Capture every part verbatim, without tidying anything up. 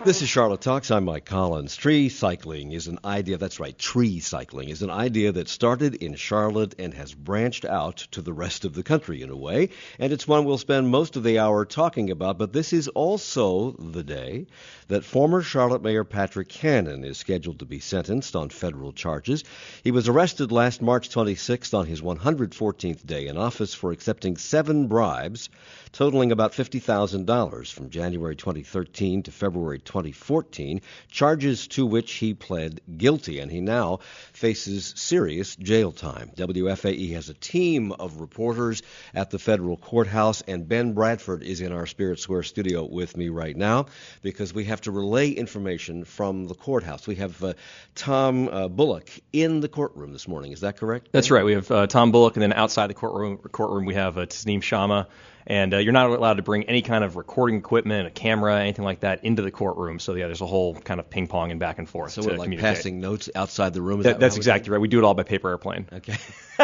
This is Charlotte Talks. I'm Mike Collins. Tree cycling is an idea, that's right, tree cycling is an idea that started in Charlotte and has branched out to the rest of the country in a way, and it's one we'll spend most of the hour talking about, but this is also the day that former Charlotte Mayor Patrick Cannon is scheduled to be sentenced on federal charges. He was arrested last March twenty-sixth on his one hundred fourteenth day in office for accepting seven bribes, totaling about fifty thousand dollars from January twenty thirteen to February twenty fourteen, charges to which he pled guilty, and he now faces serious jail time. W F A E has a team of reporters at the federal courthouse, and Ben Bradford is in our Spirit Square studio with me right now because we have to relay information from the courthouse. We have uh, Tom uh, Bullock in the courtroom this morning. Is that correct? That's right. We have uh, Tom Bullock, and then outside the courtroom, courtroom we have uh, Tasneem Shamma. And uh, you're not allowed to bring any kind of recording equipment, a camera, anything like that into the courtroom. So, yeah, there's a whole kind of ping-pong and back and forth so to we're like communicate. Passing notes outside the room? Is That, that that's exactly right. We do it all by paper airplane. Okay.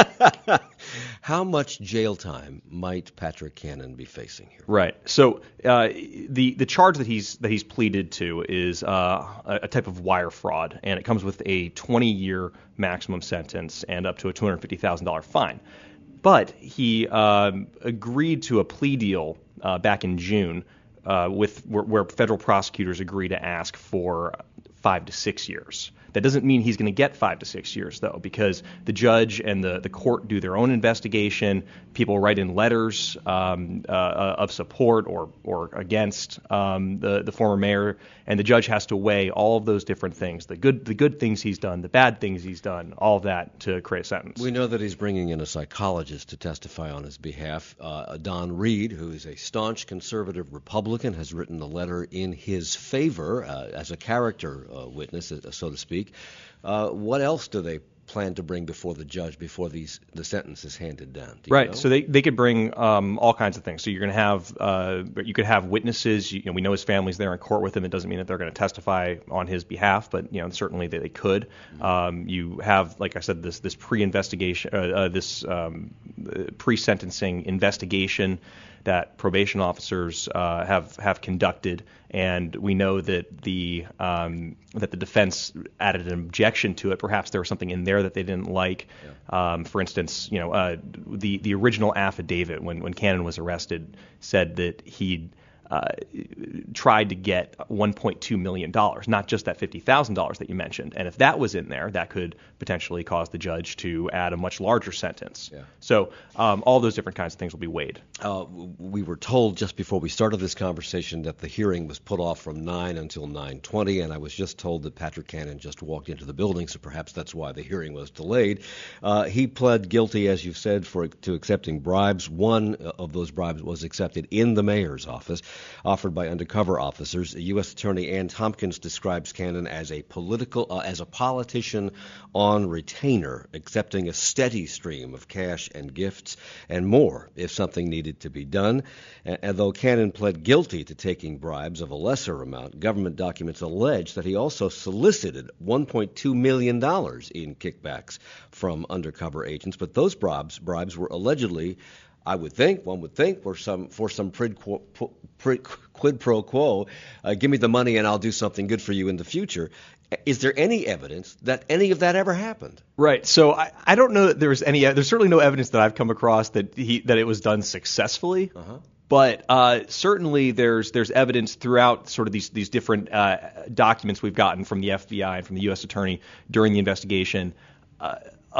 How much jail time might Patrick Cannon be facing here? Right. So uh, the the charge that he's that he's pleaded to is uh, a, a type of wire fraud, and it comes with a twenty-year maximum sentence and up to a two hundred fifty thousand dollars fine. But he um, agreed to a plea deal uh, back in June uh, with where, where federal prosecutors agree to ask for five to six years. That doesn't mean he's going to get five to six years, though, because the judge and the, the court do their own investigation. People write in letters um, uh, of support or or against um, the the former mayor, and the judge has to weigh all of those different things: the good the good things he's done, the bad things he's done, all of that to create a sentence. We know that he's bringing in a psychologist to testify on his behalf. Uh, Don Reed, who is a staunch conservative Republican, has written a letter in his favor uh, as a character uh, witness, uh, so to speak. Uh, what else do they plan to bring before the judge before these the sentence is handed down? Do you right. know? So they, they could bring um, all kinds of things. So you're going to have uh, you could have witnesses. You, you know, we know his family's there in court with him. It doesn't mean that they're going to testify on his behalf, but you know certainly they, they could. Mm-hmm. Um, you have, like I said, this this pre-investigation, uh, uh, this um, pre-sentencing investigation that probation officers uh, have have conducted, and we know that the um, that the defense added an objection to it. Perhaps there was something in there that they didn't like. Yeah. Um, for instance, you know, uh, the the original affidavit when when Cannon was arrested said that he'd Uh, tried to get one point two million dollars, not just that fifty thousand dollars that you mentioned. And if that was in there, that could potentially cause the judge to add a much larger sentence. Yeah. So um, all those different kinds of things will be weighed. Uh, we were told just before we started this conversation that the hearing was put off from nine until nine twenty, and I was just told that Patrick Cannon just walked into the building, so perhaps that's why the hearing was delayed. Uh, he pled guilty, as you've said, for to accepting bribes. One of those bribes was accepted in the mayor's office, offered by undercover officers. U S Attorney Ann Tompkins describes Cannon as a political, uh, as a politician on retainer, accepting a steady stream of cash and gifts and more if something needed to be done. And, and though Cannon pled guilty to taking bribes of a lesser amount, government documents allege that he also solicited one point two million dollars in kickbacks from undercover agents. But those bribes, bribes were allegedly, I would think, one would think, for some for some quid, quid, quid pro quo, uh, give me the money and I'll do something good for you in the future. Is there any evidence that any of that ever happened? Right. So I, I don't know that there's any. There's certainly no evidence that I've come across that he that it was done successfully. Uh-huh. But uh, certainly there's there's evidence throughout sort of these these different uh, documents we've gotten from the F B I and from the U S Attorney during the investigation Uh,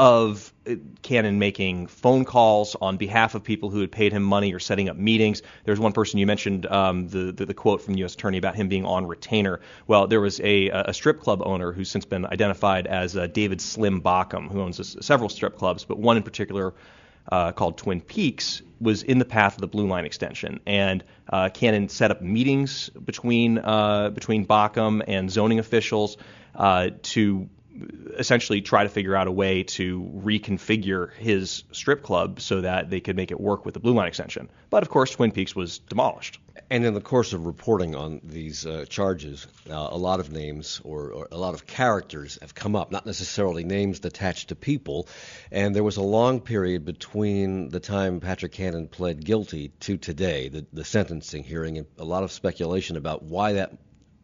of Cannon making phone calls on behalf of people who had paid him money or setting up meetings. There's one person you mentioned, um, the, the the quote from the U S Attorney about him being on retainer. Well, there was a, a strip club owner who's since been identified as uh, David Slim Bockham, who owns a, several strip clubs, but one in particular uh, called Twin Peaks was in the path of the Blue Line extension. And uh, Cannon set up meetings between uh, between Bockham and zoning officials uh, to essentially try to figure out a way to reconfigure his strip club so that they could make it work with the Blue Line extension. But, of course, Twin Peaks was demolished. And in the course of reporting on these uh, charges, uh, a lot of names or, or a lot of characters have come up, not necessarily names attached to people. And there was a long period between the time Patrick Cannon pled guilty to today, the, the sentencing hearing, and a lot of speculation about why that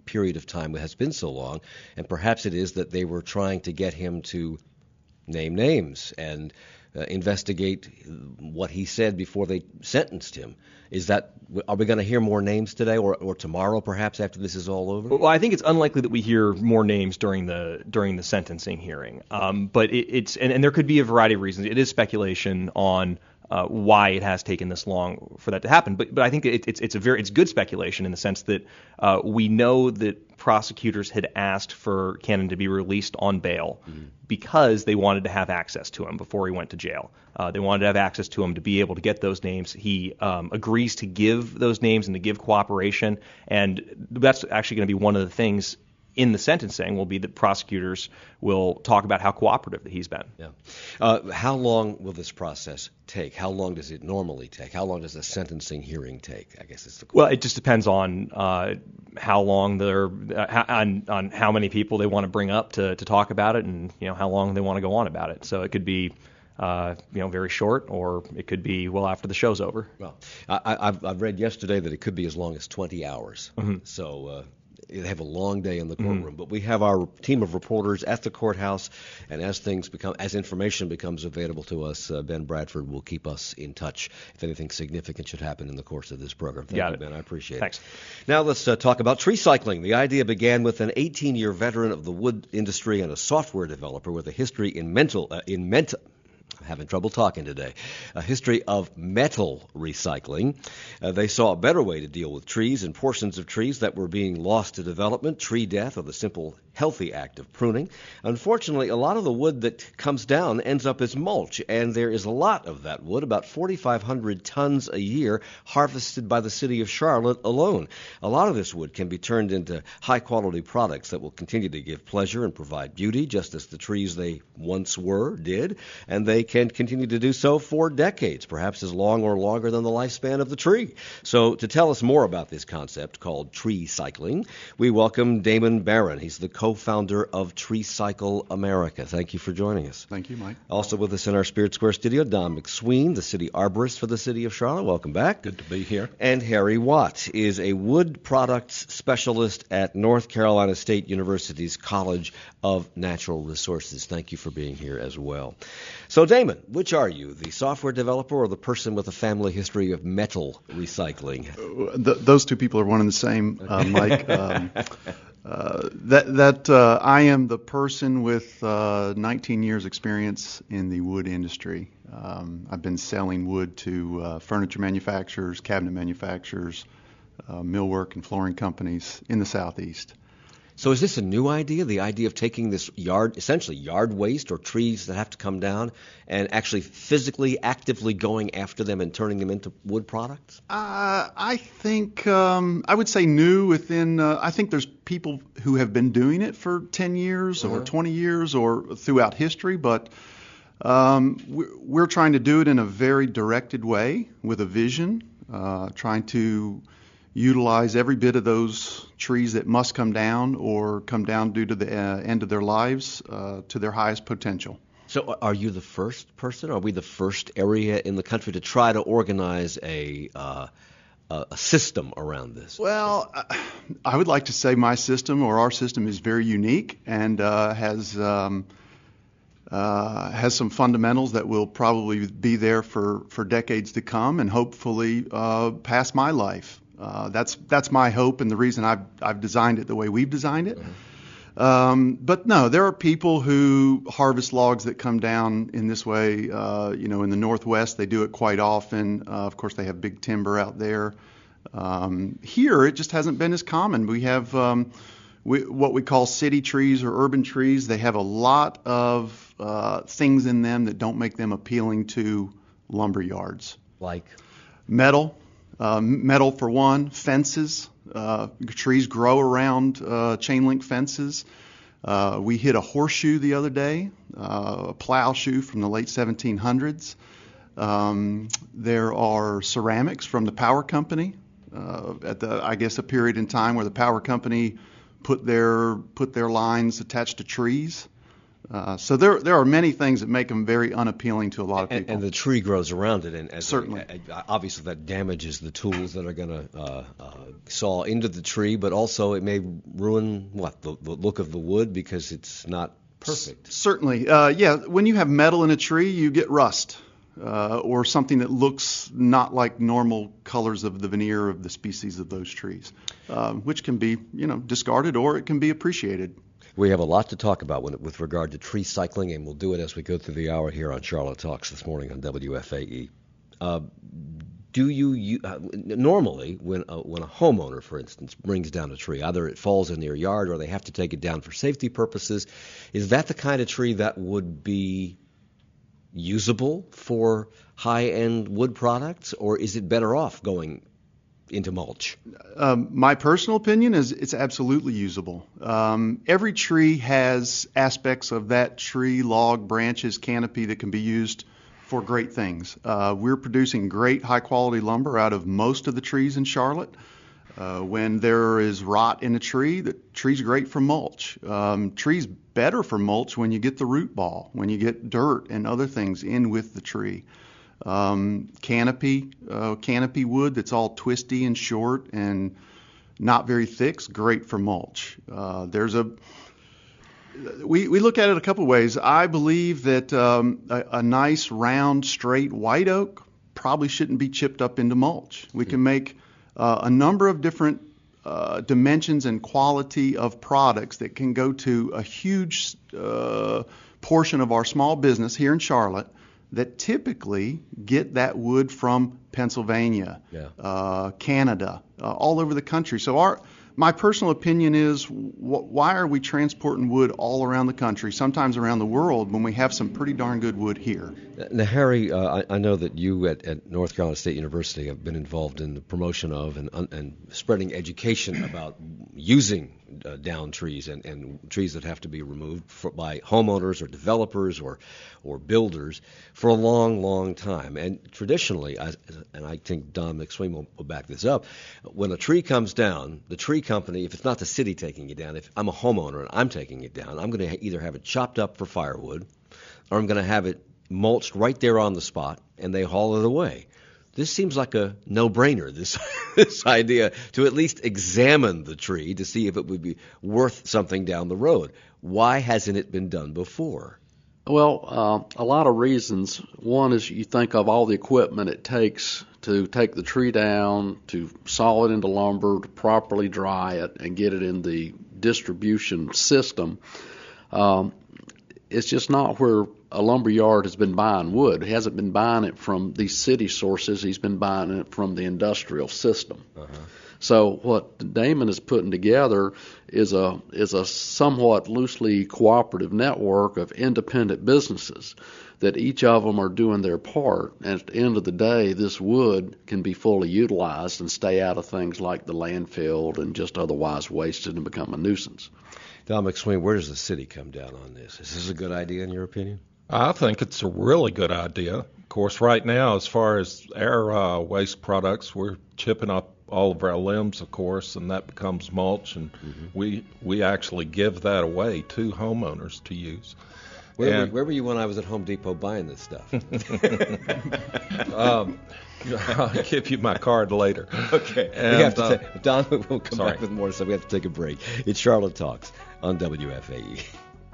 period of time has been so long, and perhaps it is that they were trying to get him to name names and uh, investigate what he said before they sentenced him. Is that, are we going to hear more names today or, or tomorrow perhaps after this is all over? Well, I think it's unlikely that we hear more names during the during the sentencing hearing. Um, but it, it's and, and there could be a variety of reasons. It is speculation on uh, why it has taken this long for that to happen. But but I think it, it's it's a very it's good speculation in the sense that uh, we know that prosecutors had asked for Cannon to be released on bail mm-hmm. because they wanted to have access to him before he went to jail. Uh, they wanted to have access to him to be able to get those names. He um, agrees to give those names and to give cooperation, and that's actually going to be one of the things in the sentencing will be that prosecutors will talk about how cooperative that he's been. Yeah. Uh, how long will this process take? How long does it normally take? How long does a sentencing hearing take? I guess it's the question. Well, it just depends on uh, how long they're uh, on on how many people they want to bring up to to talk about it, and you know how long they want to go on about it. So it could be Uh, you know, very short, or it could be well after the show's over. Well, I, I've, I've read yesterday that it could be as long as twenty hours. Mm-hmm. So uh, they have a long day in the courtroom. Mm-hmm. But we have our team of reporters at the courthouse, and as things become, as information becomes available to us, uh, Ben Bradford will keep us in touch if anything significant should happen in the course of this program. Thank Got you, it. Ben. I appreciate Thanks. it. Thanks. Now let's uh, talk about tree cycling. The idea began with an eighteen-year veteran of the wood industry and a software developer with a history in mental uh, in mental. Having trouble talking today. A history of metal recycling. Uh, they saw a better way to deal with trees and portions of trees that were being lost to development, tree death, or the simple healthy act of pruning. Unfortunately, a lot of the wood that comes down ends up as mulch, and there is a lot of that wood, about forty-five hundred tons a year, harvested by the city of Charlotte alone. A lot of this wood can be turned into high-quality products that will continue to give pleasure and provide beauty, just as the trees they once were did, and they can continue to do so for decades, perhaps as long or longer than the lifespan of the tree. So to tell us more about this concept called tree cycling, we welcome Damon Barron. He's the co-founder of Tree Cycle America. Thank you for joining us. Thank you, Mike. Also with us in our Spirit Square studio, Don McSween, the city arborist for the city of Charlotte. Welcome back. Good to be here. And Harry Watt is a wood products specialist at North Carolina State University's College of Natural Resources. Thank you for being here as well. So, Damon, which are you, the software developer or the person with a family history of metal recycling? Uh, th- those two people are one and the same, uh, Mike. um, uh, that that uh, I am the person with uh, nineteen years experience in the wood industry. Um, I've been selling wood to uh, furniture manufacturers, cabinet manufacturers, uh, millwork and flooring companies in the Southeast. So is this a new idea, the idea of taking this yard, essentially yard waste or trees that have to come down, and actually physically, actively going after them and turning them into wood products? Uh, I think um, I would say new within, uh, I think there's people who have been doing it for ten years uh-huh. or twenty years or throughout history, but um, we're, we're trying to do it in a very directed way with a vision, uh, trying to utilize every bit of those trees that must come down or come down due to the uh, end of their lives uh, to their highest potential. So are you the first person? Are we the first area in the country to try to organize a uh, a system around this? Well, I would like to say my system or our system is very unique and uh, has um, uh, has some fundamentals that will probably be there for, for decades to come and hopefully uh, past my life. Uh, that's that's my hope and the reason I've I've designed it the way we've designed it. Mm-hmm. Um, but no, there are people who harvest logs that come down in this way. Uh, you know, in the Northwest, they do it quite often. Uh, of course, they have big timber out there. Um, here, it just hasn't been as common. We have um, we, what we call city trees or urban trees. They have a lot of uh, things in them that don't make them appealing to lumber yards. Like? Metal. Uh, metal for one, fences. Uh, trees grow around uh, chain link fences. Uh, we hit a horseshoe the other day, uh, a plow shoe from the late seventeen hundreds. Um, there are ceramics from the power company uh, at the, I guess, a period in time where the power company put their put their lines attached to trees. Uh, so there there are many things that make them very unappealing to a lot of and, people. and the tree grows around it, and as Certainly. a, a, obviously that damages the tools that are going to uh, uh, saw into the tree, but also it may ruin what the, the look of the wood because it's not perfect. S- certainly, uh, yeah. When you have metal in a tree, you get rust. Uh, or something that looks not like normal colors of the veneer of the species of those trees, uh, which can be, you know, discarded or it can be appreciated. We have a lot to talk about when, with regard to tree cycling, and we'll do it as we go through the hour here on Charlotte Talks this morning on W F A E. Uh, do you, you uh, normally when a, when a homeowner, for instance, brings down a tree, either it falls in their yard or they have to take it down for safety purposes, is that the kind of tree that would be usable for high-end wood products, or is it better off going into mulch? Um, my personal opinion is it's absolutely usable. Um, every tree has aspects of that tree, log, branches, canopy that can be used for great things. Uh, we're producing great high-quality lumber out of most of the trees in Charlotte. Uh, when there is rot in a tree, the tree's great for mulch. Um, tree's better for mulch when you get the root ball, when you get dirt and other things in with the tree. Um, canopy, uh, canopy wood that's all twisty and short and not very thick is great for mulch. Uh, there's a we, we look at it a couple ways. I believe that um, a, a nice, round, straight white oak probably shouldn't be chipped up into mulch. We can make uh, a number of different uh, dimensions and quality of products that can go to a huge uh, portion of our small business here in Charlotte that typically get that wood from Pennsylvania, yeah. uh, Canada, uh, all over the country. So our my personal opinion is, wh- why are we transporting wood all around the country, sometimes around the world, when we have some pretty darn good wood here? Now, Harry, uh, I, I know that you at, at North Carolina State University have been involved in the promotion of and, and spreading education about using uh, down trees and, and trees that have to be removed for, by homeowners or developers or or builders for a long, long time. And traditionally, I, and I think Don McSween will, will back this up, when a tree comes down, the tree company, if it's not the city taking it down, if I'm a homeowner and I'm taking it down, I'm going to either have it chopped up for firewood or I'm going to have it mulched right there on the spot, and they haul it away. This seems like a no-brainer, this this idea to at least examine the tree to see if it would be worth something down the road. Why hasn't it been done before? Well, uh, a lot of reasons. One is you think of all the equipment it takes to take the tree down, to saw it into lumber, to properly dry it, and get it in the distribution system. Um, it's just not where a lumber yard has been buying wood. He hasn't been buying it from these city sources. He's been buying it from the industrial system. Uh-huh. So what Damon is putting together is a is a somewhat loosely cooperative network of independent businesses that each of them are doing their part. And at the end of the day, this wood can be fully utilized and stay out of things like the landfill and just otherwise wasted and become a nuisance. Don McSween, where does the city come down on this? Is this a good idea in your opinion? I think it's a really good idea. Of course, right now, as far as our uh, waste products, we're chipping up all of our limbs, of course, and that becomes mulch, and mm-hmm. we we actually give that away to homeowners to use. Where, and, were, where were you when I was at Home Depot buying this stuff? um, I'll give you my card later. Okay. And, we have to uh, take, Don, we'll come sorry. back with more, so we have to take a break. It's Charlotte Talks on W F A E.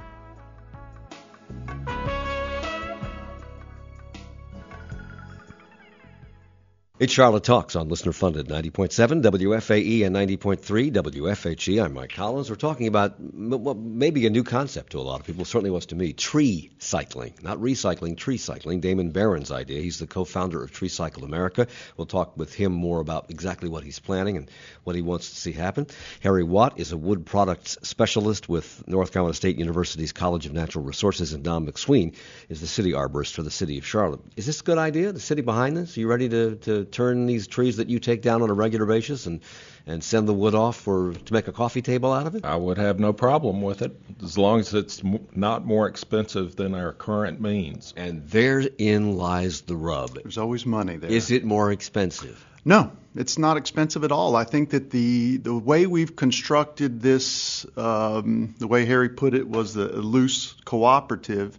It's Charlotte Talks on listener-funded ninety point seven W F A E and ninety point three W F H E. I'm Mike Collins. We're talking about m- well, maybe a new concept to a lot of people, certainly was to me, tree cycling. Not recycling, tree cycling. Damon Barron's idea. He's the co-founder of Tree Cycle America. We'll talk with him more about exactly what he's planning and what he wants to see happen. Harry Watt is a wood products specialist with North Carolina State University's College of Natural Resources, and Don McSween is the city arborist for the city of Charlotte. Is this a good idea? The city behind this? Are you ready to, to turn these trees that you take down on a regular basis and, and send the wood off for to make a coffee table out of it? I would have no problem with it, as long as it's m- not more expensive than our current means. And therein lies the rub. There's always money there. Is it more expensive? No, it's not expensive at all. I think that the the way we've constructed this, um, the way Harry put it, was the loose cooperative,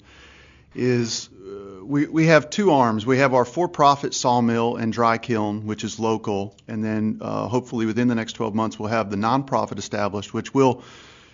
is uh, we, we have two arms. We have our for-profit sawmill and dry kiln, which is local, and then uh, hopefully within the next twelve months we'll have the nonprofit established, which will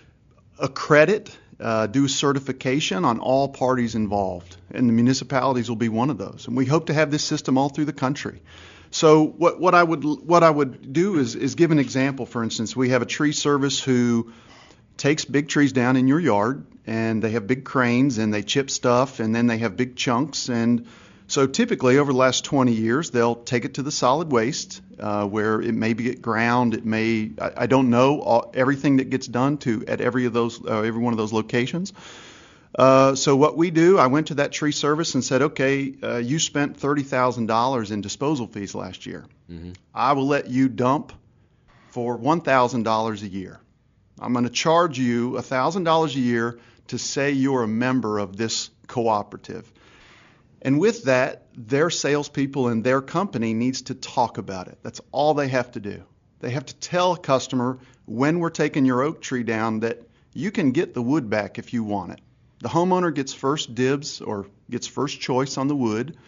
accredit, uh, do certification on all parties involved, and the municipalities will be one of those. And we hope to have this system all through the country. So what, what I would what I would do is, is give an example. For instance, we have a tree service who takes big trees down in your yard, and they have big cranes, and they chip stuff, and then they have big chunks. And so typically over the last twenty years, they'll take it to the solid waste, uh, where it may be at ground. It may, I, I don't know all, everything that gets done to at every of those, uh, every one of those locations. Uh, so what we do, I went to that tree service and said, okay, uh, you spent thirty thousand dollars in disposal fees last year. Mm-hmm. I will let you dump for one thousand dollars a year. I'm going to charge you one thousand dollars a year to say you're a member of this cooperative. And with that, their salespeople and their company needs to talk about it. That's all they have to do. They have to tell a customer, when we're taking your oak tree down, that you can get the wood back if you want it. The homeowner gets first dibs or gets first choice on the wood.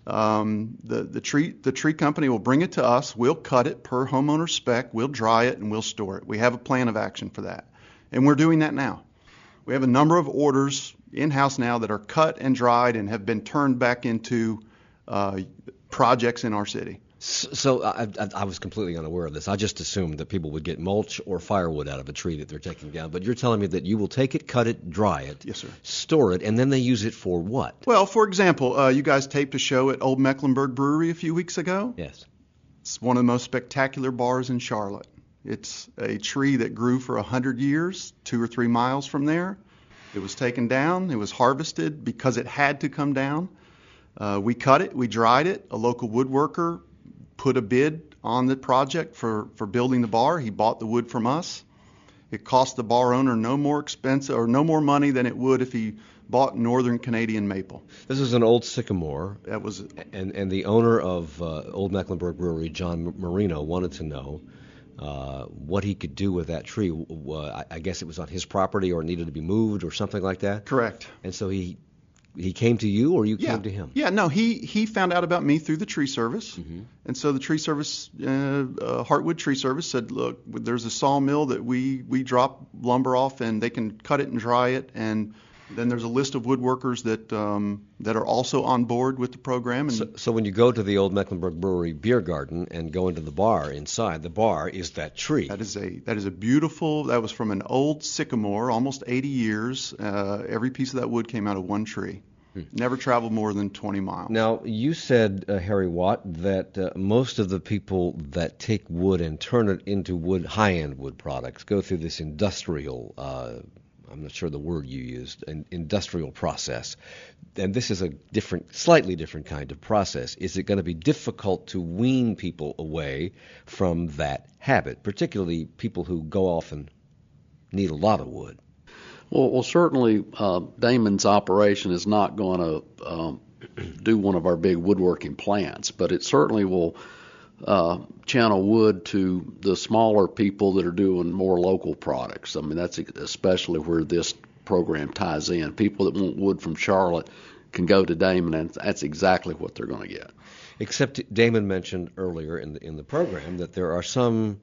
Um, the, the tree the tree company will bring it to us. We'll cut it per homeowner spec. We'll dry it and we'll store it. We have a plan of action for that. And we're doing that now. We have a number of orders in-house now that are cut and dried and have been turned back into uh, projects in our city. So I, I, I was completely unaware of this. I just assumed that people would get mulch or firewood out of a tree that they're taking down. But you're telling me that you will take it, cut it, dry it, yes, sir, store it, and then they use it for what? Well, for example, uh, you guys taped a show at Old Mecklenburg Brewery a few weeks ago. Yes. It's one of the most spectacular bars in Charlotte. It's a tree that grew for one hundred years, two or three miles from there. It was taken down. It was harvested because it had to come down. Uh, we cut it. We dried it. A local woodworker put a bid on the project for, for building the bar. He bought the wood from us. It cost the bar owner no more expensive or no more money than it would if he bought Northern Canadian maple. This is an old sycamore. That was, and and the owner of uh, Old Mecklenburg Brewery, John Marino, wanted to know uh, what he could do with that tree. Uh, I guess it was on his property or it needed to be moved or something like that. Correct. And so he. He came to you, or you yeah. came to him? Yeah, no, he, he found out about me through the tree service. Mm-hmm. And so the tree service, uh, uh, Heartwood Tree Service said, look, there's a sawmill that we, we drop lumber off, and they can cut it and dry it. And then there's a list of woodworkers that um, that are also on board with the program. And so, so when you go to the Old Mecklenburg Brewery beer garden and go into the bar inside, the bar is that tree. That is a that is a beautiful. That was from an old sycamore, almost eighty years. Uh, every piece of that wood came out of one tree. Hmm. Never traveled more than twenty miles. Now, you said, uh, Harry Watt, that uh, most of the people that take wood and turn it into wood, high-end wood products, go through this industrial, uh, I'm not sure the word you used, an industrial process. And this is a different, slightly different kind of process. Is it going to be difficult to wean people away from that habit, particularly people who go off and need a lot of wood? Well, well, certainly uh, Damon's operation is not going to um, do one of our big woodworking plants, but it certainly will uh, channel wood to the smaller people that are doing more local products. I mean, that's especially where this program ties in. People that want wood from Charlotte can go to Damon, and that's exactly what they're going to get. Except Damon mentioned earlier in the in the program that there are some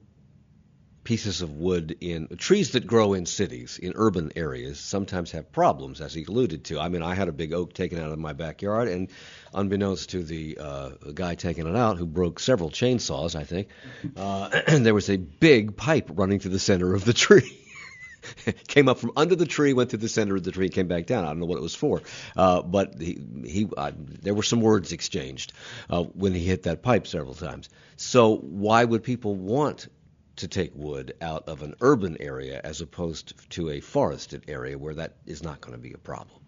pieces of wood in trees that grow in cities, in urban areas, sometimes have problems, as he alluded to. I mean, I had a big oak taken out of my backyard, and unbeknownst to the uh, guy taking it out, who broke several chainsaws, I think, uh, there was a big pipe running through the center of the tree. Came up from under the tree, went through the center of the tree, and came back down. I don't know what it was for, uh, but he, he uh, there were some words exchanged uh, when he hit that pipe several times. So why would people want to take wood out of an urban area as opposed to a forested area where that is not going to be a problem?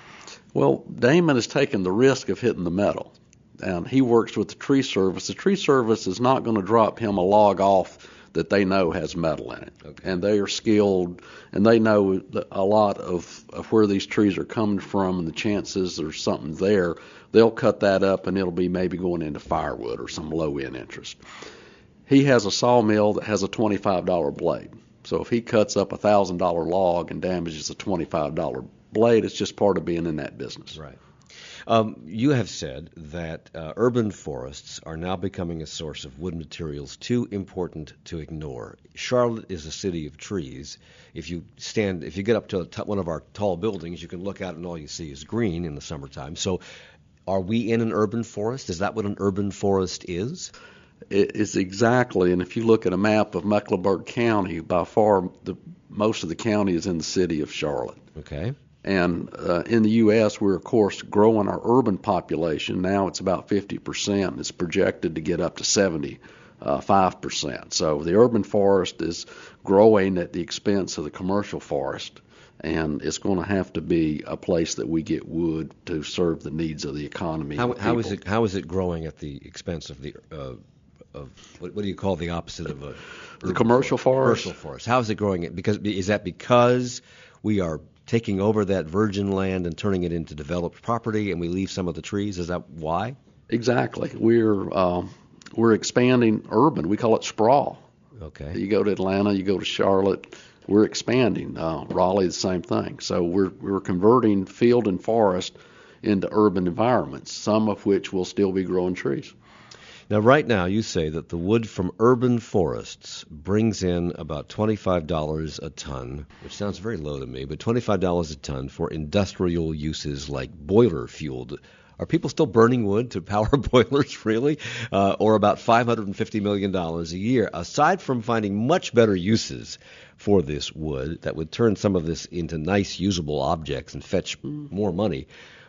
Well, Damon has taken the risk of hitting the metal, and he works with the tree service. The tree service is not going to drop him a log off that they know has metal in it. Okay. And they are skilled, and they know a lot of, of where these trees are coming from and the chances there's something there. They'll cut that up, and it'll be maybe going into firewood or some low-end interest. He has a sawmill that has a twenty-five dollar blade. So if he cuts up a one thousand dollar log and damages a twenty-five dollar blade, it's just part of being in that business. Right. Um, you have said that uh, urban forests are now becoming a source of wood materials too important to ignore. Charlotte is a city of trees. If you stand, if you get up to t- one of our tall buildings, you can look out and all you see is green in the summertime. So, are we in an urban forest? Is that what an urban forest is? It is exactly, and if you look at a map of Mecklenburg County, by far the most of the county is in the city of Charlotte. Okay. And uh, in the U S, we're, of course, growing our urban population. Now it's about fifty percent. It's projected to get up to seventy-five percent. So the urban forest is growing at the expense of the commercial forest, and it's going to have to be a place that we get wood to serve the needs of the economy. How, and how is people. it? How is it growing at the expense of the uh, of what, what do you call the opposite of a The commercial forest? Commercial forest. How is it growing? It because is that because we are taking over that virgin land and turning it into developed property, and we leave some of the trees? Is that why? Exactly. We're um, we're expanding urban. We call it sprawl. Okay. You go to Atlanta, you go to Charlotte. We're expanding. Uh, Raleigh, the same thing. So we're we're converting field and forest into urban environments, some of which will still be growing trees. Now, right now, you say that the wood from urban forests brings in about twenty-five dollars a ton, which sounds very low to me, but twenty-five dollars a ton for industrial uses like boiler fueled. Are people still burning wood to power boilers, really? Uh, or about five hundred fifty million dollars a year, aside from finding much better uses for this wood that would turn some of this into nice, usable objects and fetch more money.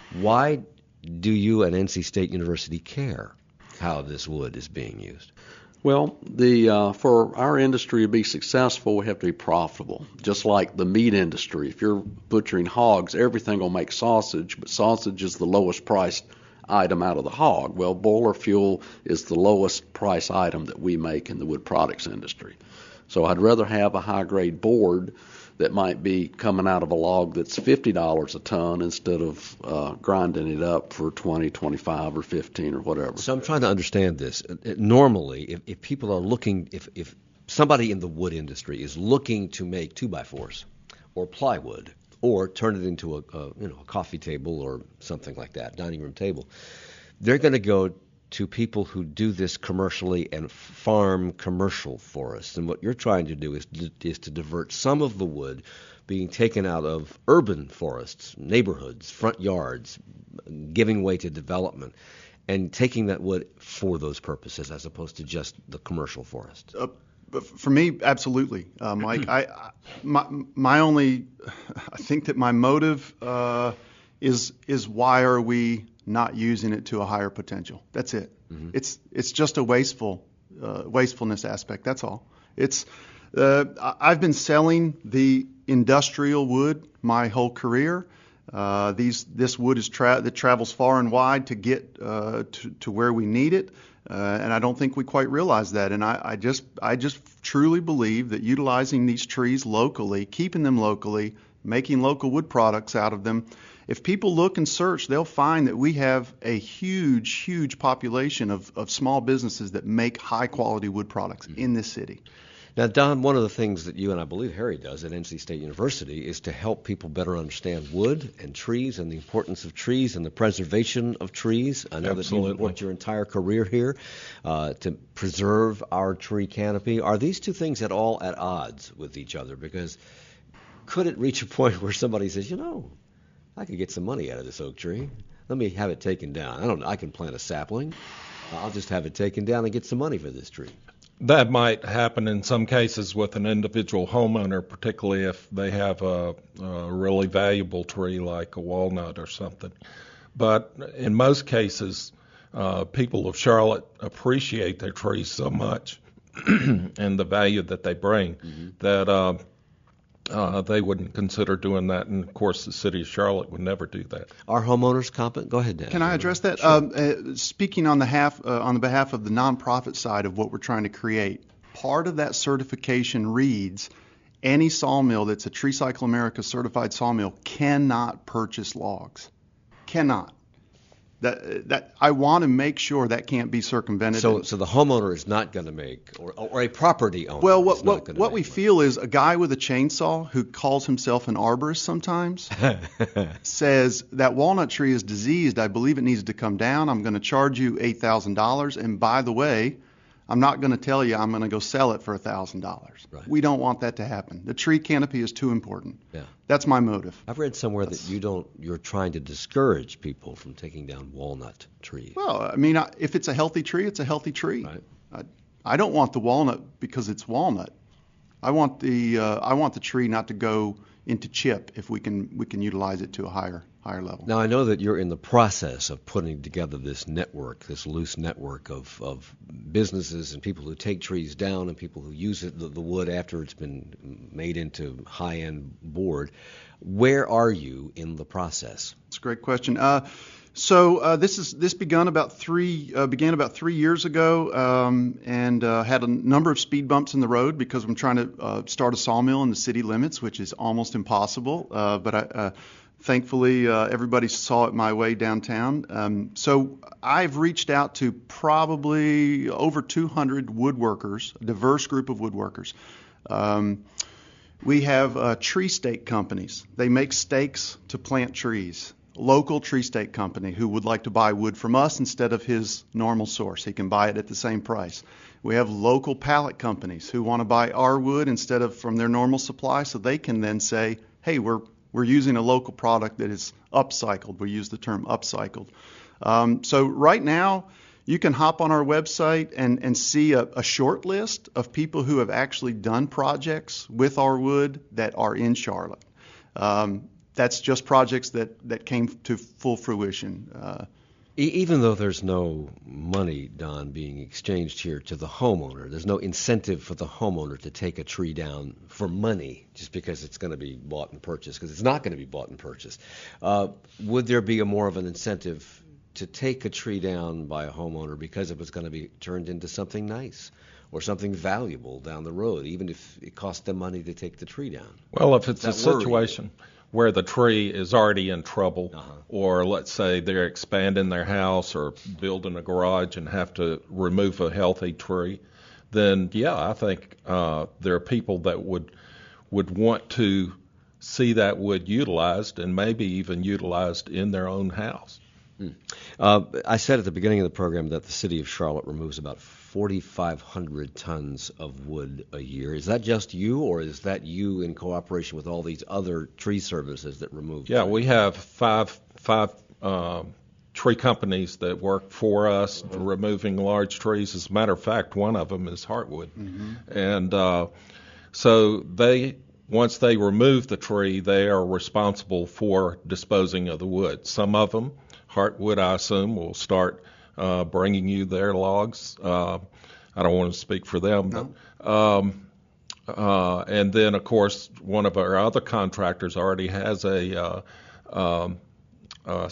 Why do you and N C State University care how this wood is being used? Well, the uh, for our industry to be successful, we have to be profitable. Just like the meat industry, if you're butchering hogs, everything will make sausage, but sausage is the lowest priced item out of the hog. Well, boiler fuel is the lowest price item that we make in the wood products industry. So I'd rather have a high-grade board that might be coming out of a log that's fifty dollars a ton instead of uh, grinding it up for twenty, twenty-five, or fifteen or whatever. So I'm trying to understand this. Normally, if, if people are looking, if, if somebody in the wood industry is looking to make two-by-fours or plywood or turn it into a, a you know a coffee table or something like that, dining room table, they're going to go to people who do this commercially and farm commercial forests. And what you're trying to do is, is to divert some of the wood being taken out of urban forests, neighborhoods, front yards, giving way to development, and taking that wood for those purposes as opposed to just the commercial forest. Uh, for me, absolutely, uh, Mike. I, I my my only, I think that my motive uh, is is why are we not using it to a higher potential? That's it. Mm-hmm. It's it's just a wasteful uh, wastefulness aspect. That's all. It's uh, I've been selling the industrial wood my whole career. Uh, these this wood is tra- that travels far and wide to get uh, to, to where we need it, uh, and I don't think we quite realize that. And I, I just I just truly believe that utilizing these trees locally, keeping them locally, making local wood products out of them. If people look and search, they'll find that we have a huge, huge population of, of small businesses that make high-quality wood products mm-hmm. in this city. Now, Don, one of the things that you and I believe Harry does at N C State University is to help people better understand wood and trees and the importance of trees and the preservation of trees. I know Absolutely. that you've worked your entire career here uh, to preserve our tree canopy. Are these two things at all at odds with each other? Because could it reach a point where somebody says, you know, I could get some money out of this oak tree. Let me have it taken down. I don't know. I can plant a sapling. I'll just have it taken down and get some money for this tree. That might happen in some cases with an individual homeowner, particularly if they have a, a really valuable tree like a walnut or something. But in most cases, uh, people of Charlotte appreciate their trees so much and the value that they bring mm-hmm. that uh, Uh, they wouldn't consider doing that, and of course the city of Charlotte would never do that. Are homeowners competent? Go ahead, Dan. Can I address that? Sure. Um, uh, speaking on the half, uh, on the behalf of the nonprofit side of what we're trying to create, part of that certification reads, any sawmill that's a Tree Cycle America certified sawmill cannot purchase logs. Cannot. That, that I want to make sure that can't be circumvented. So, so the homeowner is not going to make, or, or a property owner. Well, what is not what, gonna what make we money. feel is a guy with a chainsaw who calls himself an arborist sometimes says that walnut tree is diseased. I believe it needs to come down. I'm going to charge you eight thousand dollars, and by the way, I'm not going to tell you I'm going to go sell it for one thousand dollars. Right. We don't want that to happen. The tree canopy is too important. Yeah. That's my motive. I've read somewhere that you don't. You're trying to discourage people from taking down walnut trees. Well, I mean, I- if it's a healthy tree, it's a healthy tree. Right. I, I don't want the walnut because it's walnut. I want the uh, I want the tree not to go into chip if we can we can utilize it to a higher higher level. Now, I know that you're in the process of putting together this network, this loose network of, of businesses and people who take trees down and people who use it, the, the wood after it's been made into high-end board. Where are you in the process? That's a great question. Uh, so uh, this is this begun about three uh, began about three years ago, um, and uh, had a number of speed bumps in the road because I'm trying to uh, start a sawmill in the city limits, which is almost impossible. Uh, but I, uh, thankfully, uh, everybody saw it my way downtown. Um, so I've reached out to probably over two hundred woodworkers, a diverse group of woodworkers. Um, we have uh, tree stake companies. They make stakes to plant trees. Local tree stake company who would like to buy wood from us instead of his normal source. He can buy it at the same price. We have local pallet companies who want to buy our wood instead of from their normal supply, so they can then say, hey, we're we're using a local product that is upcycled. We use the term upcycled. Um, so right now, you can hop on our website and, and see a, a short list of people who have actually done projects with our wood that are in Charlotte. Um, that's just projects that, that came to full fruition. Uh, E- even though there's no money, Don, being exchanged here to the homeowner, there's no incentive for the homeowner to take a tree down for money just because it's going to be bought and purchased, because it's not going to be bought and purchased. Uh, would there be a more of an incentive to take a tree down by a homeowner because it was going to be turned into something nice or something valuable down the road, even if it cost them money to take the tree down? Well, if it's a Does that worry you? situation where the tree is already in trouble, Uh-huh. or let's say they're expanding their house or building a garage and have to remove a healthy tree, then yeah, I think uh, there are people that would would want to see that wood utilized and maybe even utilized in their own house. Uh, I said at the beginning of the program that the city of Charlotte removes about forty-five hundred tons of wood a year. Is that just you, or is that you in cooperation with all these other tree services that remove Yeah, trees? we have five five um, tree companies that work for us removing large trees. As a matter of fact, one of them is Heartwood, and uh, so they once they remove the tree, they are responsible for disposing of the wood. Some of them, Heartwood, I assume, will start uh, bringing you their logs. Uh, I don't want to speak for them, No. but. Um, Uh, and then, of course, one of our other contractors already has a uh, um, uh,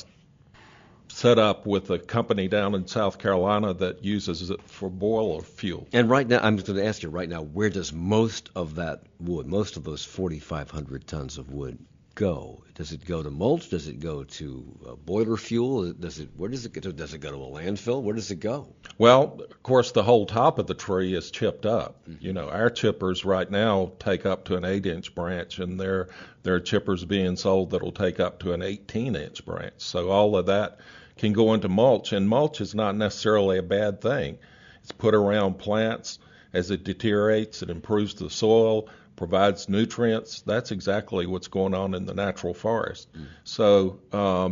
set up with a company down in South Carolina that uses it for boiler fuel. And right now, I'm just going to ask you right now, where does most of that wood, most of those forty-five hundred tons of wood, go? Does it go to mulch? Does it go to uh, boiler fuel? Does it? Where does it go to? Does it go to a landfill? Where does it go? Well, of course, the whole top of the tree is chipped up. Mm-hmm. You know, our chippers right now take up to an eight-inch branch, and there there are chippers being sold that'll take up to an eighteen-inch branch. So all of that can go into mulch, and mulch is not necessarily a bad thing. It's put around plants. As it deteriorates, it improves the soil, provides nutrients. That's exactly what's going on in the natural forest. Mm. So um,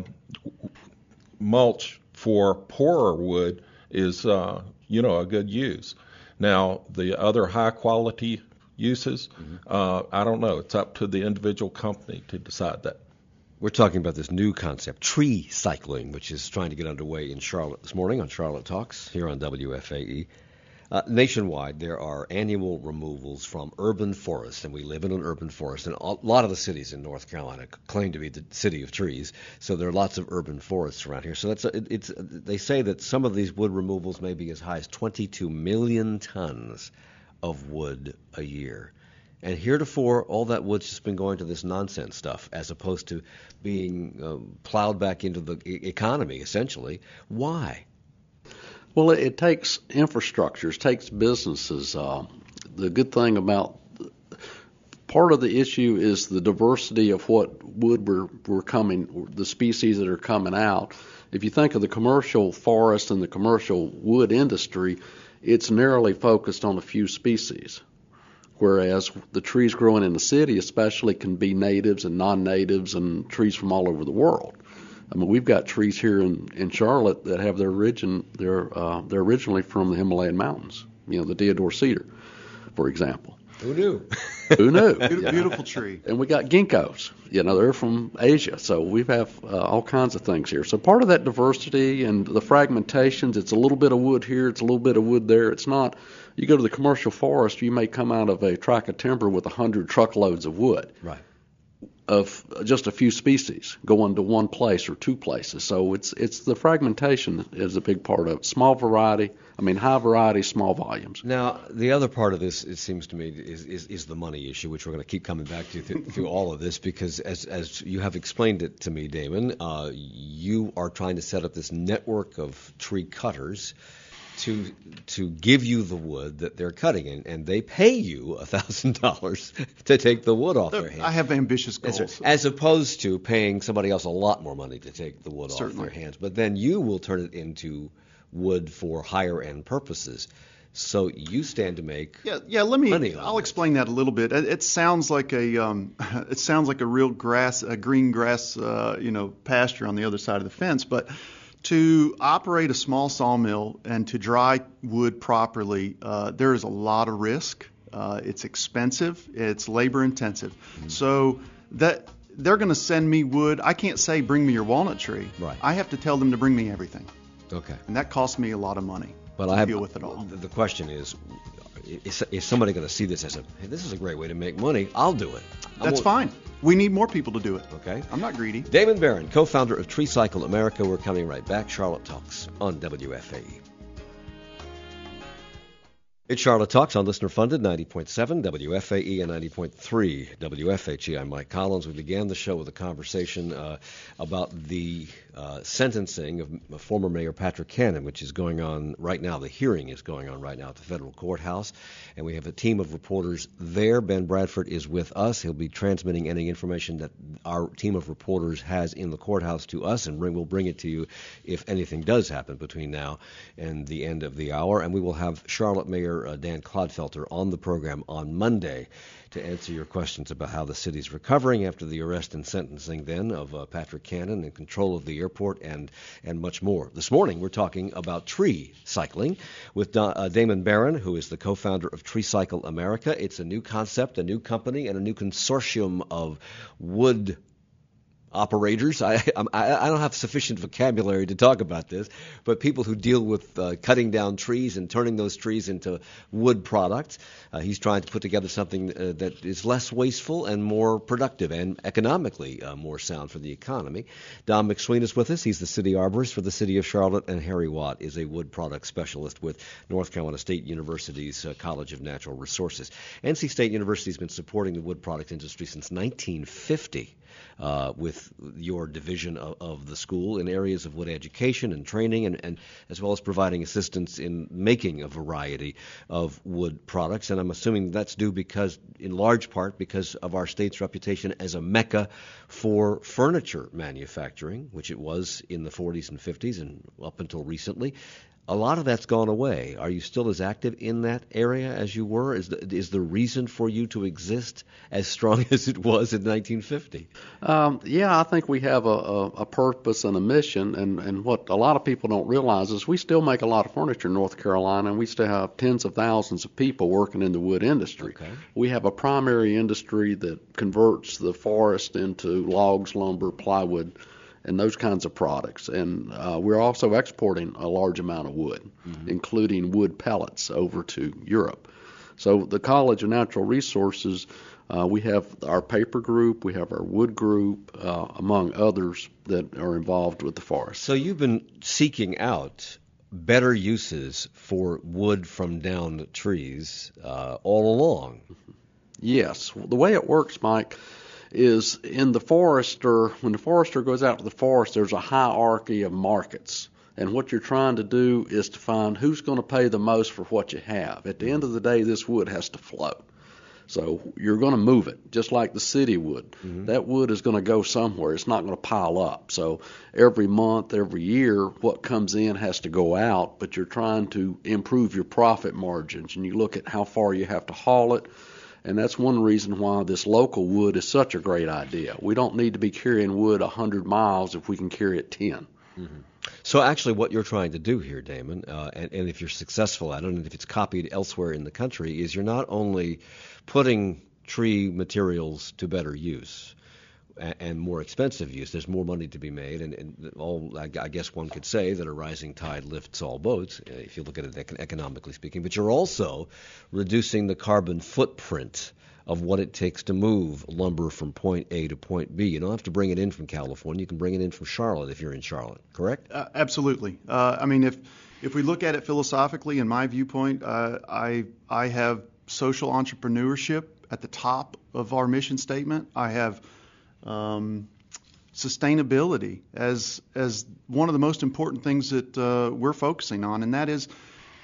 mulch for poorer wood is, uh, you know, a good use. Now, the other high-quality uses, mm-hmm. uh, I don't know. It's up to the individual company to decide that. We're talking about this new concept, tree cycling, which is trying to get underway in Charlotte this morning on Charlotte Talks here on W F A E. Uh, nationwide, there are annual removals from urban forests, and we live in an urban forest, and a lot of the cities in North Carolina claim to be the city of trees, so there are lots of urban forests around here. So that's a, it, it's they say that some of these wood removals may be as high as twenty-two million tons of wood a year. And heretofore, all that wood's just been going to this nonsense stuff, as opposed to being um, plowed back into the e- economy, essentially. Why? Well, it, it takes infrastructures, takes businesses. Uh, the good thing about part of the issue is the diversity of what wood we're, we're coming, the species that are coming out. If you think of the commercial forest and the commercial wood industry, it's narrowly focused on a few species. Whereas the trees growing in the city especially can be natives and non-natives and trees from all over the world. I mean, we've got trees here in, in Charlotte that have their origin, they're, uh, they're originally from the Himalayan mountains, you know, the deodar cedar, for example. Who knew? Who knew? Beautiful, beautiful tree. And we got ginkgos, you know, they're from Asia. So we have uh, all kinds of things here. So part of that diversity and the fragmentations, it's a little bit of wood here, it's a little bit of wood there. It's not, you go to the commercial forest, you may come out of a tract of timber with a hundred truckloads of wood. Right. Of just a few species going to one place or two places. So it's it's the fragmentation is a big part of it. Small variety, I mean high variety, small volumes. Now, the other part of this, it seems to me, is, is, is the money issue, which we're going to keep coming back to th- through all of this, because as as you have explained it to me, Damon, uh, you are trying to set up this network of tree cutters to to give you the wood that they're cutting, and, and they pay you a thousand dollars to take the wood off their hands. I have ambitious goals. As, as opposed to paying somebody else a lot more money to take the wood Certainly. off their hands. But then you will turn it into wood for higher end purposes. So you stand to make Yeah, yeah. Let me. money on I'll this. explain that a little bit. It, it sounds like a, um, it sounds like a real grass, a green grass, uh, you know, pasture on the other side of the fence. But to operate a small sawmill and to dry wood properly, uh, there is a lot of risk. Uh, it's expensive. It's labor intensive. Mm-hmm. So that they're going to send me wood. I can't say bring me your walnut tree. Right. I have to tell them to bring me everything, Okay. and that costs me a lot of money. But to I have, deal with it all. The question is, is, is somebody going to see this as a, hey, this is a great way to make money? I'll do it. I'm That's wi- fine. We need more people to do it. Okay. I'm not greedy. Damon Barron, co-founder of Tree Cycle America. We're coming right back. Charlotte Talks on W F A E. It's Charlotte Talks on Listener Funded, ninety point seven W F A E and ninety point three W F H E. I'm Mike Collins. We began the show with a conversation uh, about the uh, sentencing of, of former Mayor Patrick Cannon, which is going on right now. The hearing is going on right now at the federal courthouse, and we have a team of reporters there. Ben Bradford is with us. He'll be transmitting any information that our team of reporters has in the courthouse to us, and we'll bring it to you if anything does happen between now and the end of the hour. And we will have Charlotte Mayor Uh, Dan Clodfelter on the program on Monday to answer your questions about how the city's recovering after the arrest and sentencing then of uh, Patrick Cannon and control of the airport and and much more. This morning we're talking about tree cycling with da- uh, Damon Barron, who is the co-founder of Tree Cycle America. It's a new concept, a new company, and a new consortium of wood operators. I, I I don't have sufficient vocabulary to talk about this, but people who deal with uh, cutting down trees and turning those trees into wood products. Uh, he's trying to put together something uh, that is less wasteful and more productive and economically uh, more sound for the economy. Don McSween is with us. He's the city arborist for the city of Charlotte, and Harry Watt is a wood product specialist with North Carolina State University's uh, College of Natural Resources. N C State University has been supporting the wood product industry since nineteen fifty. Uh, with your division of, of the school in areas of wood education and training, and, and as well as providing assistance in making a variety of wood products. And I'm assuming that's due because, in large part, because of our state's reputation as a mecca for furniture manufacturing, which it was in the forties and fifties and up until recently. A lot of that's gone away. Are you still as active in that area as you were? Is the, is the reason for you to exist as strong as it was in nineteen fifty? Um, yeah, I think we have a, a, a purpose and a mission, and, and what a lot of people don't realize is we still make a lot of furniture in North Carolina, and we still have tens of thousands of people working in the wood industry. Okay. We have a primary industry that converts the forest into logs, lumber, plywood, and those kinds of products. And uh, we're also exporting a large amount of wood, mm-hmm. including wood pellets, over to Europe. So the College of Natural Resources, uh, we have our paper group, we have our wood group, uh, among others that are involved with the forest. So you've been seeking out better uses for wood from downed trees uh, all along. Yes. The way it works, Mike, is in the forester, when the forester goes out to the forest, there's a hierarchy of markets. And what you're trying to do is to find who's going to pay the most for what you have. At the end of the day, this wood has to float. So you're going to move it, just like the city would. Mm-hmm. That wood is going to go somewhere. It's not going to pile up. So every month, every year, what comes in has to go out, but you're trying to improve your profit margins. And you look at how far you have to haul it. And that's one reason why this local wood is such a great idea. We don't need to be carrying wood one hundred miles if we can carry it ten. Mm-hmm. So actually what you're trying to do here, Damon, uh, and, and if you're successful at it, and if it's copied elsewhere in the country, is you're not only putting tree materials to better use and, and more expensive use. There's more money to be made, and, and all I, I guess one could say that a rising tide lifts all boats, uh, if you look at it econ- economically speaking, but you're also reducing the carbon footprint of what it takes to move lumber from point A to point B. You don't have to bring it in from California. You can bring it in from Charlotte if you're in Charlotte, correct? Uh, absolutely. Uh, I mean, if if we look at it philosophically, in my viewpoint, uh, I I have social entrepreneurship at the top of our mission statement. I have um, sustainability as as one of the most important things that uh, we're focusing on, and that is,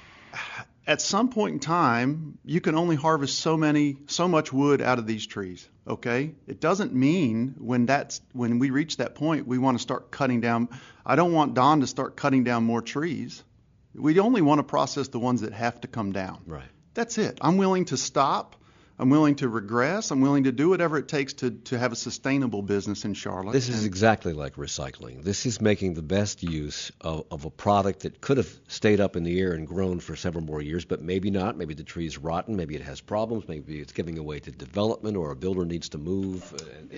at some point in time, you can only harvest so many, so much wood out of these trees. Okay, it doesn't mean when that's when we reach that point, we want to start cutting down. I don't want Don to start cutting down more trees. We only want to process the ones that have to come down. Right. That's it. I'm willing to stop. I'm willing to regress. I'm willing to do whatever it takes to, to have a sustainable business in Charlotte. This is and, exactly like recycling. This is making the best use of, of a product that could have stayed up in the air and grown for several more years, but maybe not. Maybe the tree's rotten. Maybe it has problems. Maybe it's giving away to development, or a builder needs to move.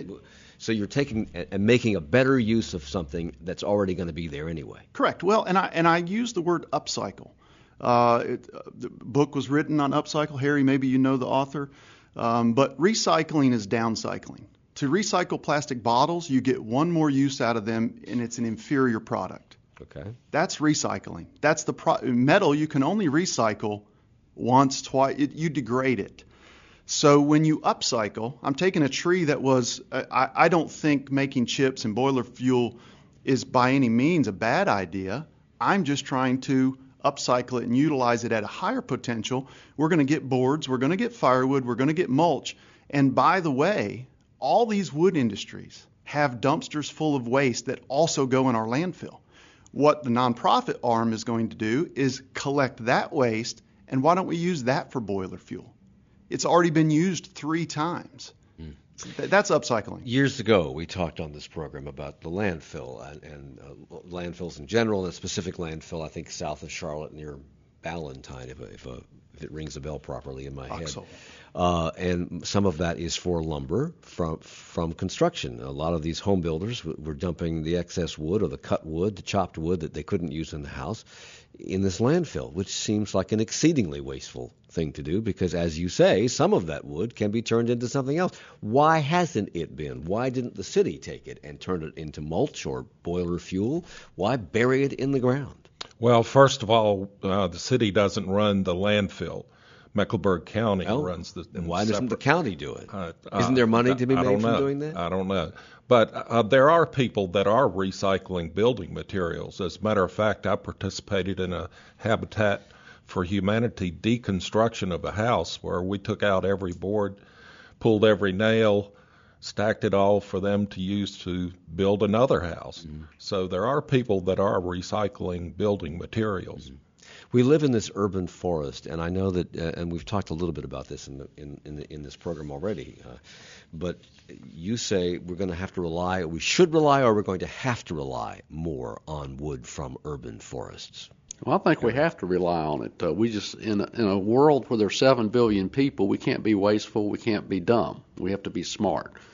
So you're taking and making a better use of something that's already going to be there anyway. Correct. Well, and I and I use the word upcycle. Uh, it, uh, the book was written on upcycle. Harry, maybe you know the author. Um, but recycling is downcycling. To recycle plastic bottles, you get one more use out of them, and it's an inferior product. Okay. That's recycling. That's the pro- metal you can only recycle once, twice. It, you degrade it. So when you upcycle, I'm taking a tree that was. Uh, I, I don't think making chips and boiler fuel is by any means a bad idea. I'm just trying to upcycle it and utilize it at a higher potential. We're going to get boards, we're going to get firewood, we're going to get mulch. And by the way, all these wood industries have dumpsters full of waste that also go in our landfill. What the nonprofit arm is going to do is collect that waste, and why don't we use that for boiler fuel? It's already been used three times. That's upcycling. Years ago, we talked on this program about the landfill and, and uh, landfills in general, and a specific landfill, I think, south of Charlotte near Ballantyne, if, a, if, a, if it rings a bell properly in my Oxel. head. Uh, and some of that is for lumber from from construction. A lot of these home builders w- were dumping the excess wood or the cut wood, the chopped wood that they couldn't use in the house, in this landfill, which seems like an exceedingly wasteful thing to do because, as you say, some of that wood can be turned into something else. Why hasn't it been? Why didn't the city take it and turn it into mulch or boiler fuel? Why bury it in the ground? Well, first of all, uh, the city doesn't run the landfill. Mecklenburg County oh, runs the. And why doesn't the county do it? Uh, Isn't there money uh, to be I made don't from know. doing that? I don't know. But uh, there are people that are recycling building materials. As a matter of fact, I participated in a Habitat for Humanity deconstruction of a house where we took out every board, pulled every nail, stacked it all for them to use to build another house. Mm-hmm. So there are people that are recycling building materials. Mm-hmm. We live in this urban forest, and I know that, uh, and we've talked a little bit about this in the, in in, the, in this program already. Uh, but you say we're going to have to rely, we should rely, or we're going to have to rely more on wood from urban forests. Well, I think we have to rely on it. Uh, we just in a, in a world where there's seven billion people, we can't be wasteful, we can't be dumb. We have to be smart.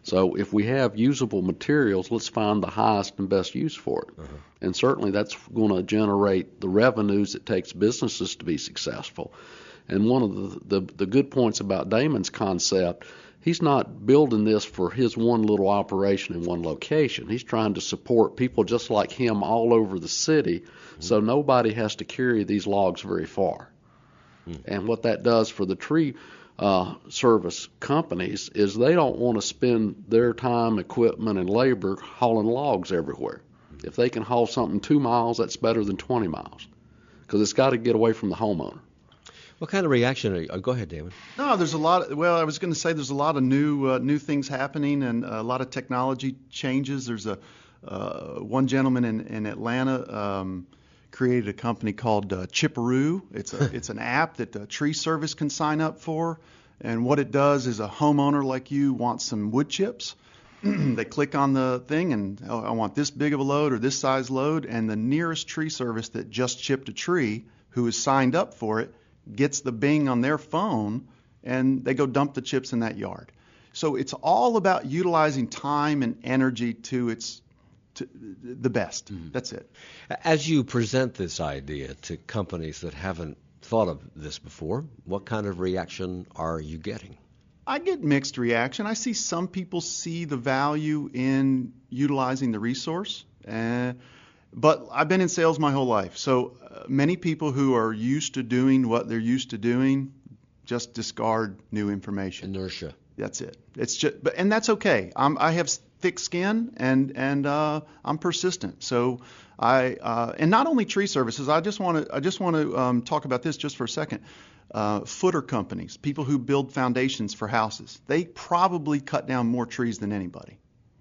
So if we have usable materials, let's find the highest and best use for it. Uh-huh. And certainly that's going to generate the revenues it takes businesses to be successful. And one of the, the, the good points about Damon's concept, he's not building this for his one little operation in one location. He's trying to support people just like him all over the city, mm-hmm. so nobody has to carry these logs very far. Mm-hmm. And what that does for the tree uh, service companies is they don't want to spend their time, equipment, and labor hauling logs everywhere. Mm-hmm. If they can haul something two miles, that's better than twenty miles, because it's got to get away from the homeowner. What kind of reaction are you? Oh, go ahead, Damon. No, there's a lot. Of, well, I was going to say there's a lot of new uh, new things happening and a lot of technology changes. There's a uh, one gentleman in in Atlanta um, created a company called uh, Chipperoo. It's a it's an app that the tree service can sign up for, and what it does is a homeowner like you wants some wood chips. They click on the thing and oh, I want this big of a load or this size load, and the nearest tree service that just chipped a tree, who is signed up for it, gets the bing on their phone, and they go dump the chips in that yard. So it's all about utilizing time and energy to its to the best. Mm-hmm. That's it. As you present this idea to companies that haven't thought of this before, what kind of reaction are you getting? I get mixed reaction. I see some people see the value in utilizing the resource. Uh, But I've been in sales my whole life, so uh, many people who are used to doing what they're used to doing just discard new information. Inertia. That's it. It's just, but and that's okay. I'm, I have thick skin and and uh, I'm persistent. So I uh, and not only tree services. I just want to I just want to um, talk about this just for a second. Uh, footer companies, people who build foundations for houses, they probably cut down more trees than anybody.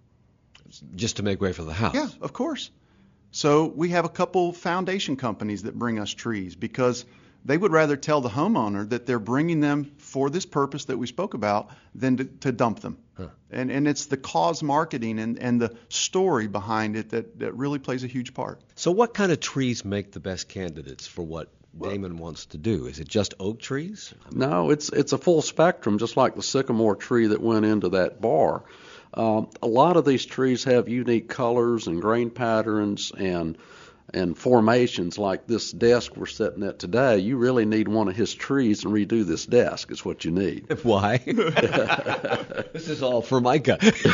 Just to make way for the house. Yeah, of course. So we have a couple foundation companies that bring us trees because they would rather tell the homeowner that they're bringing them for this purpose that we spoke about than to, to dump them. Huh. And and it's the cause marketing and, and the story behind it that, that really plays a huge part. So what kind of trees make the best candidates for what Damon wants to do? Is it just oak trees? No, it's it's a full spectrum, just like the sycamore tree that went into that bar. Um, a lot of these trees have unique colors and grain patterns and and formations. Like this desk we're sitting at today, you really need one of his trees and redo this desk is what you need. Why? This is all for Micah.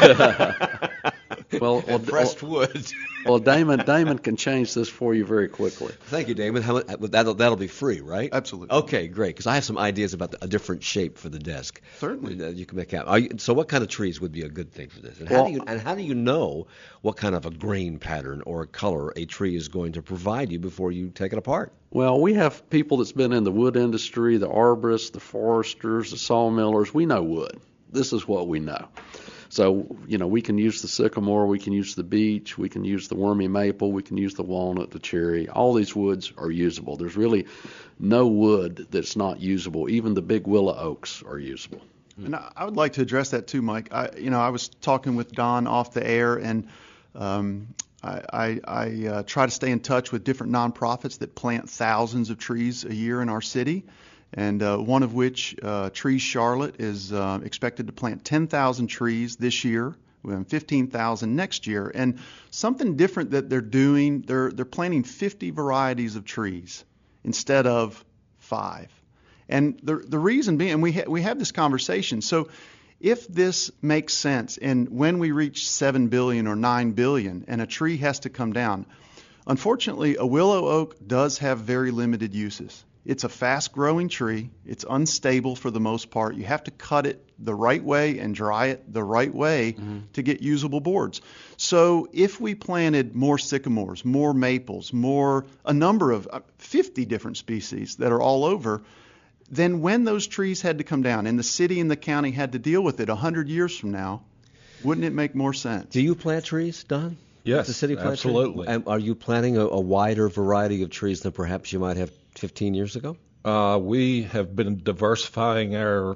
Well, well, pressed well, wood. Well, Damon, Damon can change this for you very quickly. Thank you, Damon. How, that'll that'll be free, right? Absolutely. Okay, great. Because I have some ideas about the, a different shape for the desk. Certainly. Uh, you can make out. Are you, so, what kind of trees would be a good thing for this? And how well, do you and how do you know what kind of a grain pattern or a color a tree is going to provide you before you take it apart? Well, we have people that's been in the wood industry, the arborists, the foresters, the sawmillers. We know wood. This is what we know. So, you know, we can use the sycamore, we can use the beech, we can use the wormy maple, we can use the walnut, the cherry. All these woods are usable. There's really no wood that's not usable. Even the big willow oaks are usable. And I would like to address that too, Mike. I, you know, I was talking with Don off the air, and um, I, I, I uh, try to stay in touch with different nonprofits that plant thousands of trees a year in our city. And uh, one of which, uh, Trees Charlotte, is uh, expected to plant ten thousand trees this year, and fifteen thousand next year. And something different that they're doing, they're they're planting fifty varieties of trees instead of five. And the the reason being, and we ha- we have this conversation. So if this makes sense, and when we reach seven billion or nine billion, and a tree has to come down, unfortunately, a willow oak does have very limited uses. It's a fast-growing tree. It's unstable for the most part. You have to cut it the right way and dry it the right way mm-hmm. to get usable boards. So if we planted more sycamores, more maples, more a number of uh, fifty different species that are all over, then when those trees had to come down and the city and the county had to deal with it one hundred years from now, wouldn't it make more sense? Do you plant trees, Don? Yes, the city plant absolutely. And are you planting a, a wider variety of trees than perhaps you might have fifteen years ago? Uh, we have been diversifying our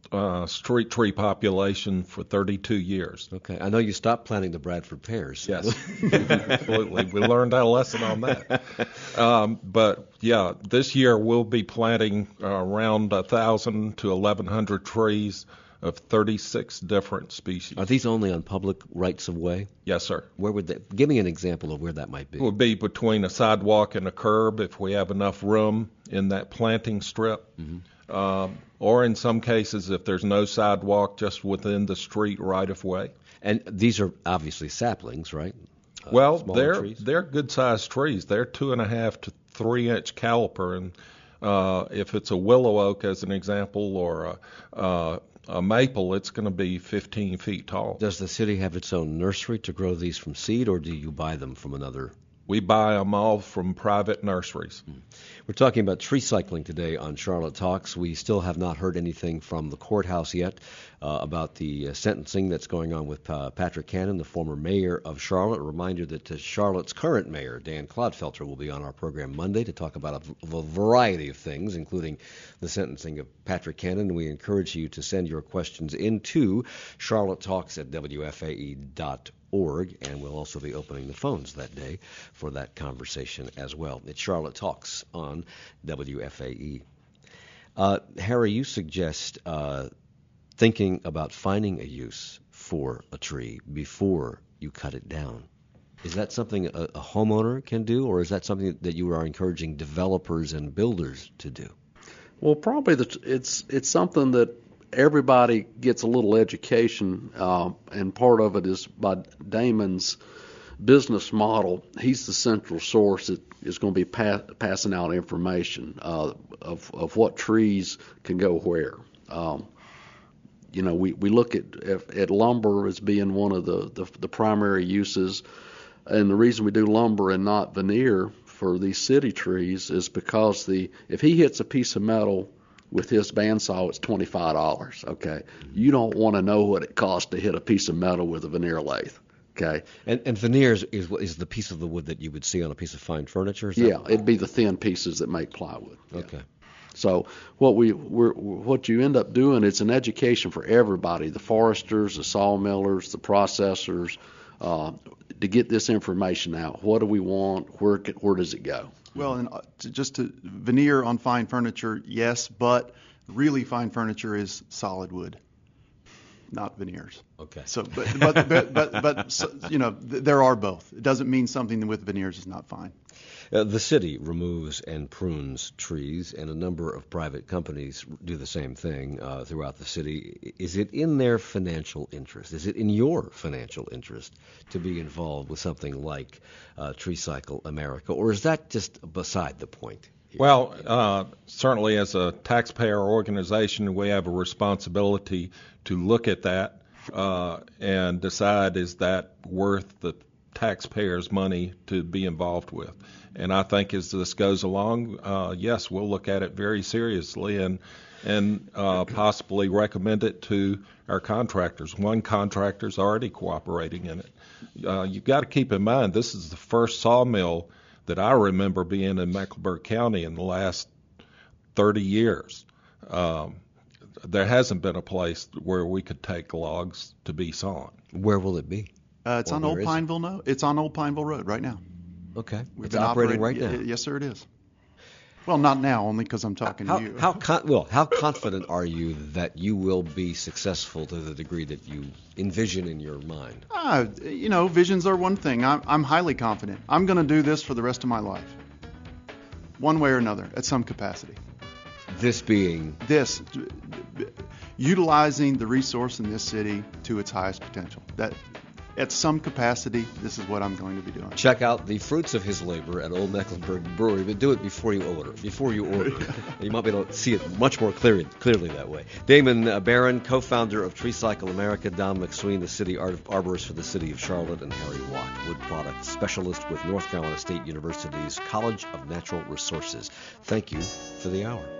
uh, street tree population for thirty-two years. Okay. I know you stopped planting the Bradford pears. Yes, absolutely. We learned our lesson on that. Um, but yeah, this year we'll be planting uh, around one thousand to eleven hundred trees of thirty-six different species. Are these only on public rights of way? Yes, sir. Where would they, give me an example of where that might be. It would be between a sidewalk and a curb if we have enough room in that planting strip. Mm-hmm. Um, or in some cases, if there's no sidewalk, just within the street right of way. And these are obviously saplings, right? Uh, well, smaller they're trees? they're good-sized trees. They're two and a half to three inch caliper, and uh, if it's a willow oak, as an example, or a, uh, a maple, it's going to be fifteen feet tall. Does the city have its own nursery to grow these from seed, or do you buy them from another? We buy them all from private nurseries. We're talking about tree cycling today on Charlotte Talks. We still have not heard anything from the courthouse yet uh, about the uh, sentencing that's going on with uh, Patrick Cannon, the former mayor of Charlotte. A reminder that uh, Charlotte's current mayor, Dan Clodfelter, will be on our program Monday to talk about a, a variety of things, including the sentencing of Patrick Cannon. We encourage you to send your questions into charlotte talks at w f a e dot org, and we'll also be opening the phones that day for that conversation as well. It's Charlotte Talks on W F A E. Uh, Harry, you suggest uh, thinking about finding a use for a tree before you cut it down. Is that something a, a homeowner can do, or is that something that you are encouraging developers and builders to do? Well, probably the, it's it's something that everybody gets a little education, uh, and part of it is by Damon's business model. He's the central source that is going to be pa- passing out information uh, of of what trees can go where. Um, you know, we, we look at, at at lumber as being one of the, the the primary uses, and the reason we do lumber and not veneer for these city trees is because the if he hits a piece of metal with his bandsaw, it's twenty-five dollars, okay? You don't want to know what it costs to hit a piece of metal with a veneer lathe, okay? And, and veneers is is the piece of the wood that you would see on a piece of fine furniture? Is Yeah, that... it'd be the thin pieces that make plywood. Yeah. Okay. So what we we're, what you end up doing, it's an education for everybody, the foresters, the sawmillers, the processors, uh, to get this information out. What do we want? Where where does it go? Well, and uh, to, just to veneer on fine furniture, yes, but really fine furniture is solid wood, not veneers. Okay. So, but but but but, but so, you know, th- there are both. It doesn't mean something with veneers is not fine. Uh, the city removes and prunes trees, and a number of private companies do the same thing uh, throughout the city. Is it in their financial interest? Is it in your financial interest to be involved with something like uh, Tree Cycle America, or is that just beside the point here? Well, uh, certainly as a taxpayer organization, we have a responsibility to look at that uh, and decide, is that worth the taxpayers' money to be involved with? And I think as this goes along, uh, yes, we'll look at it very seriously and and uh, possibly recommend it to our contractors. One contractor's already cooperating in it. Uh, you've got to keep in mind, this is the first sawmill that I remember being in Mecklenburg County in the last thirty years. Um, there hasn't been a place where we could take logs to be sawn. Where will it be? Uh, it's Well, on where Old is it? Pineville. No, it's on Old Pineville Road right now. Okay. We've It's been operating right y- now. Yes, sir, it is. Well, not now, only because I'm talking How, to you. how con- well, how confident are you that you will be successful to the degree that you envision in your mind? Ah, you know, visions are one thing. I'm, I'm highly confident. I'm going to do this for the rest of my life, one way or another, at some capacity. This being This, utilizing the resource in this city to its highest potential. That, at some capacity, this is what I'm going to be doing. check out the fruits of his labor at Old Mecklenburg Brewery, but do it before you order. Before you order, you might be able to see it much more clearly, clearly that way. Damon uh, Barron, co-founder of Tree Cycle America, Don McSween, the city art- arborist for the city of Charlotte, and Harry Watt, wood product specialist with North Carolina State University's College of Natural Resources. Thank you for the hour.